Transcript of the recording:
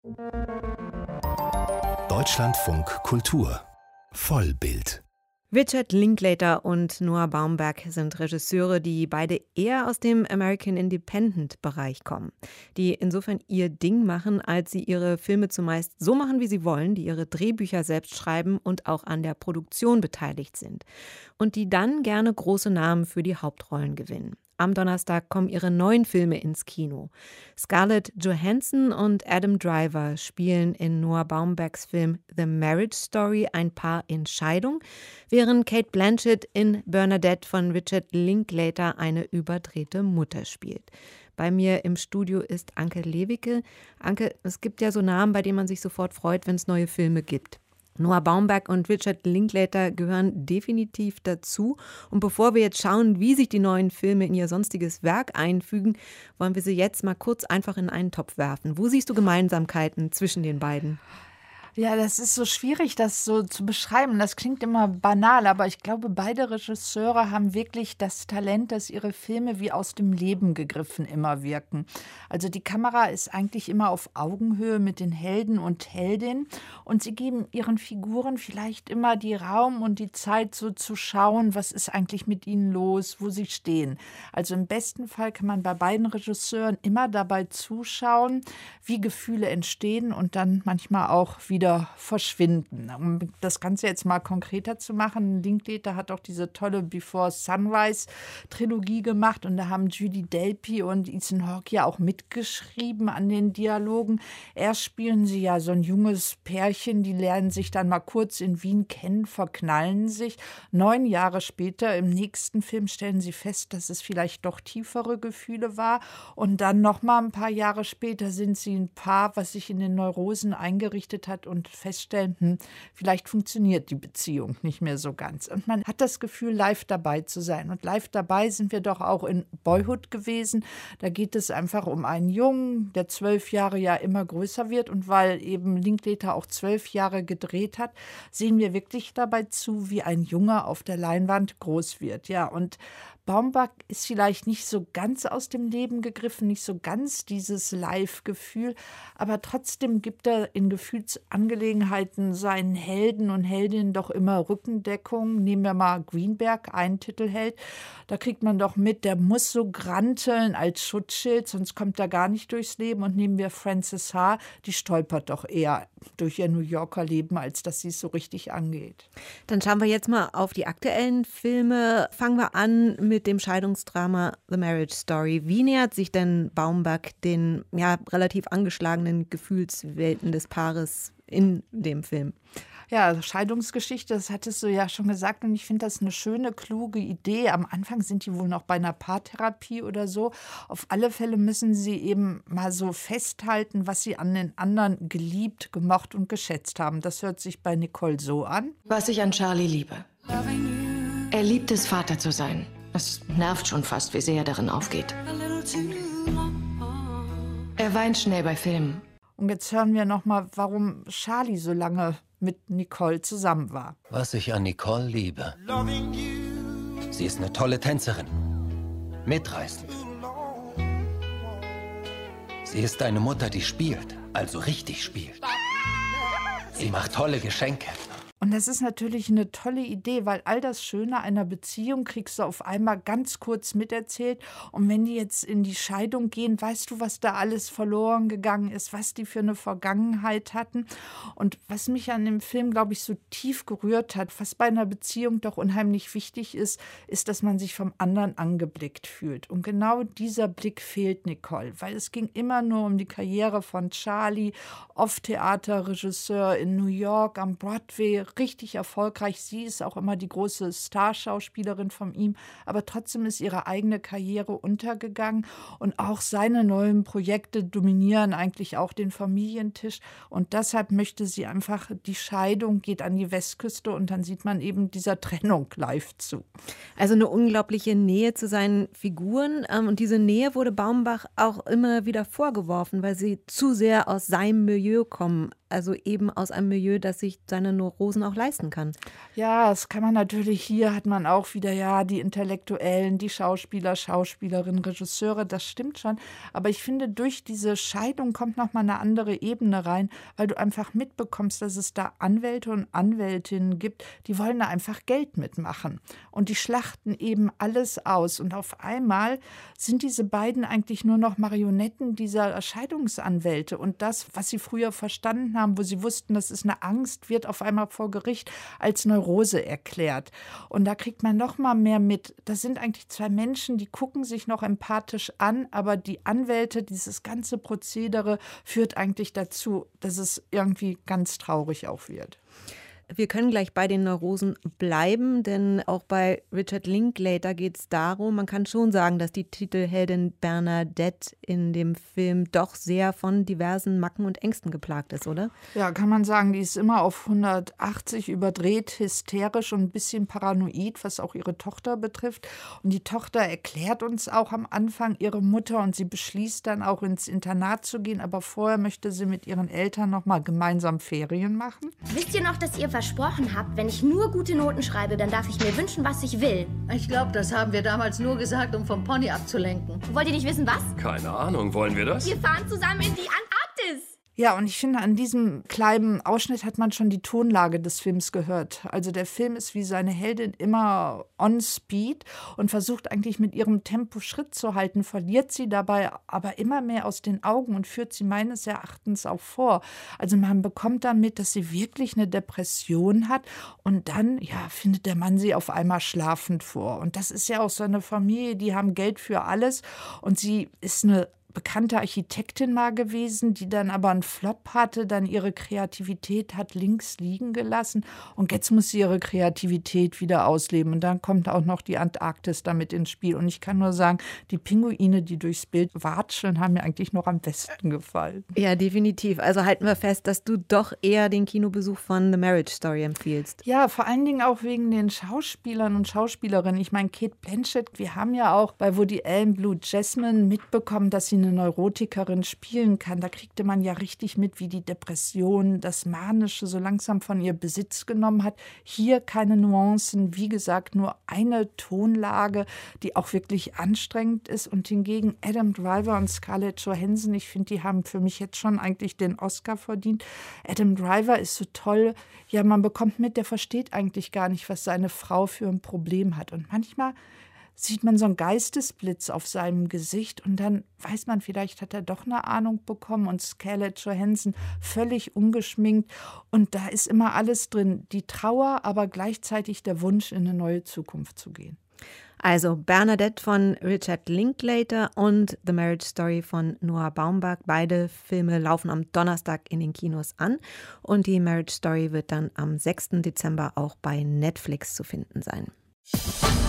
Deutschlandfunk Kultur Vollbild. Richard Linklater und Noah Baumbach sind Regisseure, die beide eher aus dem American Independent-Bereich kommen, die insofern ihr Ding machen, als sie ihre Filme zumeist so machen, wie sie wollen, die ihre Drehbücher selbst schreiben und auch an der Produktion beteiligt sind und die dann gerne große Namen für die Hauptrollen gewinnen. Am Donnerstag kommen ihre neuen Filme ins Kino. Scarlett Johansson und Adam Driver spielen in Noah Baumbachs Film The Marriage Story ein Paar in Scheidung, während Cate Blanchett in Bernadette von Richard Linklater eine überdrehte Mutter spielt. Bei mir im Studio ist Anke Lewicke. Anke, es gibt ja so Namen, bei denen man sich sofort freut, wenn es neue Filme gibt. Noah Baumbach und Richard Linklater gehören definitiv dazu. Und bevor wir jetzt schauen, wie sich die neuen Filme in ihr sonstiges Werk einfügen, wollen wir sie jetzt mal kurz einfach in einen Topf werfen. Wo siehst du Gemeinsamkeiten zwischen den beiden? Ja, das ist so schwierig, das so zu beschreiben. Das klingt immer banal, aber ich glaube, beide Regisseure haben wirklich das Talent, dass ihre Filme wie aus dem Leben gegriffen immer wirken. Also die Kamera ist eigentlich immer auf Augenhöhe mit den Helden und Heldinnen und sie geben ihren Figuren vielleicht immer die Raum und die Zeit, so zu schauen, was ist eigentlich mit ihnen los, wo sie stehen. Also im besten Fall kann man bei beiden Regisseuren immer dabei zuschauen, wie Gefühle entstehen und dann manchmal auch wieder verschwinden. Um das Ganze jetzt mal konkreter zu machen, Linklater hat auch diese tolle Before Sunrise-Trilogie gemacht und da haben Julie Delpy und Ethan Hawke ja auch mitgeschrieben an den Dialogen. Erst spielen sie ja so ein junges Pärchen, die lernen sich dann mal kurz in Wien kennen, verknallen sich. 9 Jahre später im nächsten Film stellen sie fest, dass es vielleicht doch tiefere Gefühle war und dann noch mal ein paar Jahre später sind sie ein Paar, was sich in den Neurosen eingerichtet hat und feststellen, vielleicht funktioniert die Beziehung nicht mehr so ganz. Und man hat das Gefühl, live dabei zu sein. Und live dabei sind wir doch auch in Boyhood gewesen. Da geht es einfach um einen Jungen, der 12 Jahre ja immer größer wird. Und weil eben Linklater auch 12 Jahre gedreht hat, sehen wir wirklich dabei zu, wie ein Junge auf der Leinwand groß wird. Ja, und Baumbach ist vielleicht nicht so ganz aus dem Leben gegriffen, nicht so ganz dieses Live-Gefühl, aber trotzdem gibt er in Gefühlsangelegenheiten seinen Helden und Heldinnen doch immer Rückendeckung. Nehmen wir mal Greenberg, einen Titelheld, da kriegt man doch mit, der muss so granteln als Schutzschild, sonst kommt er gar nicht durchs Leben. Und nehmen wir Frances Ha, die stolpert doch eher durch ihr New Yorker Leben, als dass sie es so richtig angeht. Dann schauen wir jetzt mal auf die aktuellen Filme. Fangen wir an mit dem Scheidungsdrama The Marriage Story. Wie nähert sich denn Baumbach den relativ angeschlagenen Gefühlswelten des Paares in dem Film? Ja, Scheidungsgeschichte, das hattest du ja schon gesagt und ich finde das eine schöne, kluge Idee. Am Anfang sind die wohl noch bei einer Paartherapie oder so. Auf alle Fälle müssen sie eben mal so festhalten, was sie an den anderen geliebt, gemocht und geschätzt haben. Das hört sich bei Nicole so an. Was ich an Charlie liebe. Er liebt es, Vater zu sein. Es nervt schon fast, wie sehr er darin aufgeht. Er weint schnell bei Filmen. Und jetzt hören wir noch mal, warum Charlie so lange mit Nicole zusammen war. Was ich an Nicole liebe. Sie ist eine tolle Tänzerin. Mitreißend. Sie ist eine Mutter, die spielt. Also richtig spielt. Sie macht tolle Geschenke. Und das ist natürlich eine tolle Idee, weil all das Schöne einer Beziehung kriegst du auf einmal ganz kurz miterzählt. Und wenn die jetzt in die Scheidung gehen, weißt du, was da alles verloren gegangen ist, was die für eine Vergangenheit hatten. Und was mich an dem Film, glaube ich, so tief gerührt hat, was bei einer Beziehung doch unheimlich wichtig ist, ist, dass man sich vom anderen angeblickt fühlt. Und genau dieser Blick fehlt Nicole, weil es ging immer nur um die Karriere von Charlie, Off-Theater-Regisseur in New York, am Broadway, richtig erfolgreich. Sie ist auch immer die große Starschauspielerin von ihm, aber trotzdem ist ihre eigene Karriere untergegangen und auch seine neuen Projekte dominieren eigentlich auch den Familientisch und deshalb möchte sie einfach, die Scheidung geht an die Westküste und dann sieht man eben dieser Trennung live zu. Also eine unglaubliche Nähe zu seinen Figuren und diese Nähe wurde Baumbach auch immer wieder vorgeworfen, weil sie zu sehr aus seinem Milieu kommen. also eben aus einem Milieu, das sich seine Neurosen auch leisten kann. Ja, das kann man natürlich. Hier hat man auch wieder, ja, die Intellektuellen, die Schauspieler, Schauspielerinnen, Regisseure, das stimmt schon. Aber ich finde, durch diese Scheidung kommt nochmal eine andere Ebene rein, weil du einfach mitbekommst, dass es da Anwälte und Anwältinnen gibt, die wollen da einfach Geld mitmachen. Und die schlachten eben alles aus. Und auf einmal sind diese beiden eigentlich nur noch Marionetten dieser Scheidungsanwälte. Und das, was sie früher verstanden haben, wo sie wussten, das ist eine Angst, wird auf einmal vor Gericht als Neurose erklärt. Und da kriegt man noch mal mehr mit. Das sind eigentlich zwei Menschen, die gucken sich noch empathisch an, aber die Anwälte, dieses ganze Prozedere führt eigentlich dazu, dass es irgendwie ganz traurig auch wird. Wir können gleich bei den Neurosen bleiben, denn auch bei Richard Linklater geht es darum, man kann schon sagen, dass die Titelheldin Bernadette in dem Film doch sehr von diversen Macken und Ängsten geplagt ist, oder? Ja, kann man sagen, die ist immer auf 180 überdreht, hysterisch und ein bisschen paranoid, was auch ihre Tochter betrifft. Und die Tochter erklärt uns auch am Anfang ihre Mutter und sie beschließt dann auch ins Internat zu gehen, aber vorher möchte sie mit ihren Eltern noch mal gemeinsam Ferien machen. Wisst ihr noch, dass ihr versprochen habt, wenn ich nur gute Noten schreibe, dann darf ich mir wünschen, was ich will? Ich glaube, das haben wir damals nur gesagt, um vom Pony abzulenken. Wollt ihr nicht wissen, was? Keine Ahnung, wollen wir das? Wir fahren zusammen in die Antarktis. Ja, und ich finde, an diesem kleinen Ausschnitt hat man schon die Tonlage des Films gehört. Also der Film ist wie seine Heldin immer on speed und versucht eigentlich mit ihrem Tempo Schritt zu halten, verliert sie dabei aber immer mehr aus den Augen und führt sie meines Erachtens auch vor. Also man bekommt dann mit, dass sie wirklich eine Depression hat und dann, ja, findet der Mann sie auf einmal schlafend vor. Und das ist ja auch so eine Familie, die haben Geld für alles und sie ist eine bekannte Architektin mal gewesen, die dann aber einen Flop hatte, dann ihre Kreativität hat links liegen gelassen und jetzt muss sie ihre Kreativität wieder ausleben und dann kommt auch noch die Antarktis damit ins Spiel und ich kann nur sagen, die Pinguine, die durchs Bild watscheln, haben mir eigentlich noch am besten gefallen. Ja, definitiv. Also halten wir fest, dass du doch eher den Kinobesuch von The Marriage Story empfiehlst. Ja, vor allen Dingen auch wegen den Schauspielern und Schauspielerinnen. Ich meine, Cate Blanchett, wir haben ja auch bei Woody Allen Blue Jasmine mitbekommen, dass sie eine Neurotikerin spielen kann. Da kriegte man ja richtig mit, wie die Depression, das Manische so langsam von ihr Besitz genommen hat. Hier keine Nuancen, wie gesagt, nur eine Tonlage, die auch wirklich anstrengend ist. Und hingegen Adam Driver und Scarlett Johansson, ich finde, die haben für mich jetzt schon eigentlich den Oscar verdient. Adam Driver ist so toll. Ja, man bekommt mit, der versteht eigentlich gar nicht, was seine Frau für ein Problem hat. Und manchmal sieht man so einen Geistesblitz auf seinem Gesicht und dann weiß man, vielleicht hat er doch eine Ahnung bekommen und Scarlett Johansson völlig ungeschminkt und da ist immer alles drin, die Trauer, aber gleichzeitig der Wunsch, in eine neue Zukunft zu gehen. Also Bernadette von Richard Linklater und The Marriage Story von Noah Baumbach. Beide Filme laufen am Donnerstag in den Kinos an und die Marriage Story wird dann am 6. Dezember auch bei Netflix zu finden sein.